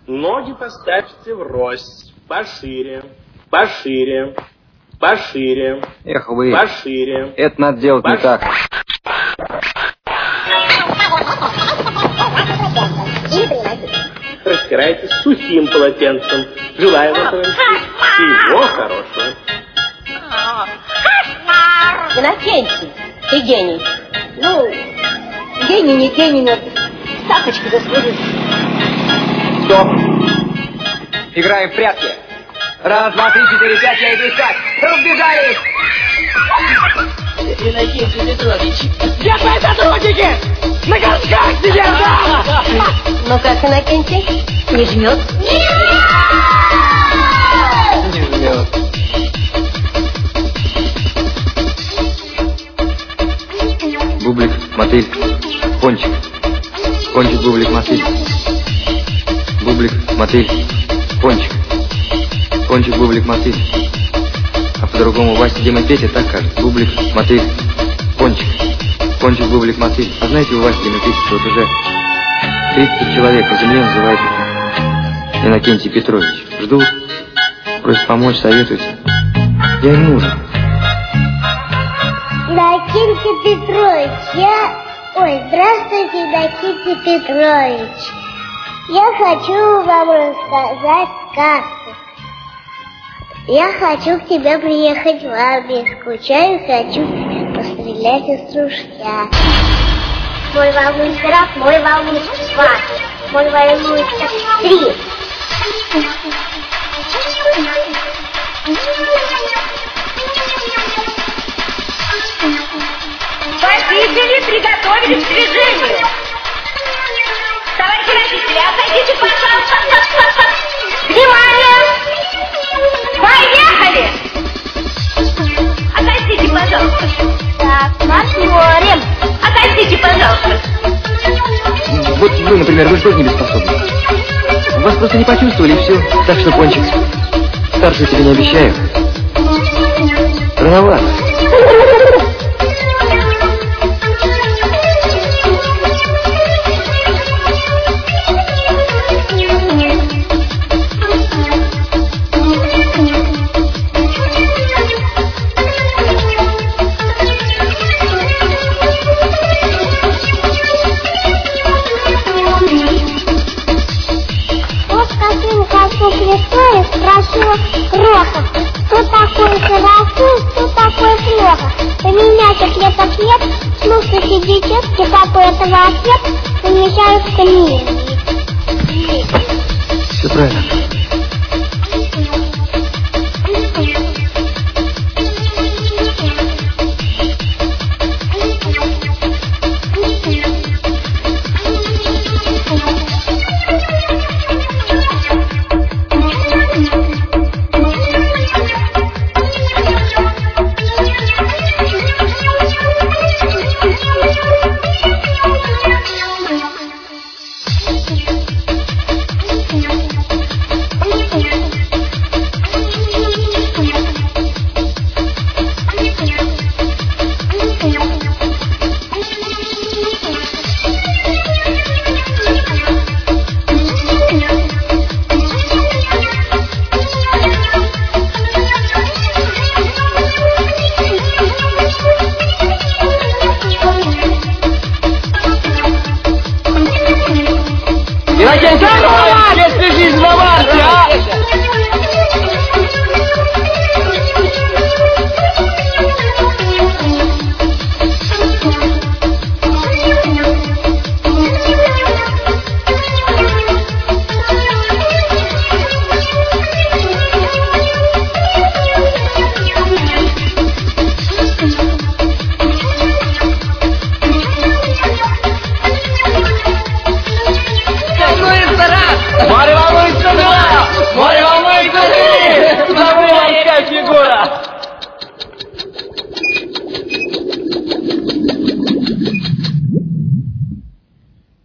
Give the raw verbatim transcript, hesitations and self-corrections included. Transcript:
Ноги поставьте врозь. Пошире. Пошире. Пошире. Эх вы. Пошире. Это надо делать Пош... не так. Растирайте сухим полотенцем. Желаю вам, Франциск, всего хорошего. Иннокентий, ты гений. Ну, гений, не гений, но тапочки заслужил. Стоп. Играем в прятки. Раз, два, три, четыре, пять, я иду искать. Разбежались! Иннокентий Петрович. Где твои сотрудники? На горшках сидят, да? Ну как, Иннокентий? Не жмет? Не жмет. Бублик, мотыль, пончик. Пончик, бублик, мотыль. Бублик, мотыль, пончик. Пончик, бублик, мотыль. А по-другому Вася, Дима, Петя так кажется. Бублик, мотыль, пончик. Пончик, бублик, мотыль. А знаете, у Васи, Дима, Петя, вот уже тридцать человек на земле называют Иннокентий Петрович. Ждут, просят помочь, советуются. Я им нужен. Иннокентий Петрович, я... Ой, здравствуйте, Иннокентий Петрович. Я хочу вам рассказать сказку. Я хочу к тебе приехать в армию, скучаю, хочу пострелять из ружья. Мой волнуется раз, мой волнуется два, мой волнуется три. Водители приготовились к движению. Товарищи водители, отойдите, пожалуйста. Внимание! Поехали! Отойдите, пожалуйста. Так, посмотрим. Отойдите, пожалуйста. Вот вы, например, вы что не беспособны? Вас просто не почувствовали, и все. Так что, Пончик, старший тебе не обещаю. Рановато. Спросила Крохов, что такое хорошо, что такое плохо. Поменять ответ ответ, слушайте, детки, какой этого ответ, помещают в книге.